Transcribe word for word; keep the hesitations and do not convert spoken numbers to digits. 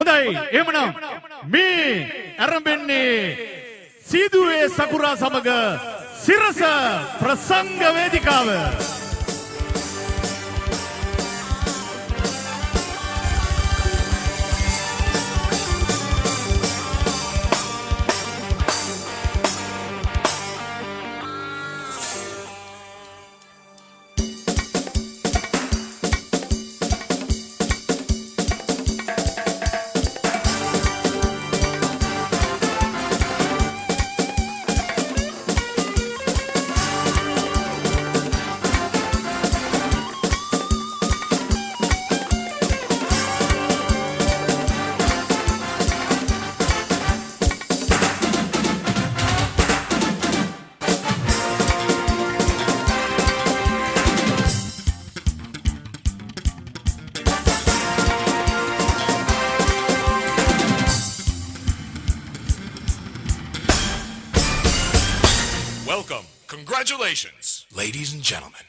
හොඳයි එහෙමනම් මේ ආරම්භන්නේ සීදුවේ සකුරා සමග සිරස ප්‍රසංග වේදිකාව Welcome, congratulations, ladies and gentlemen.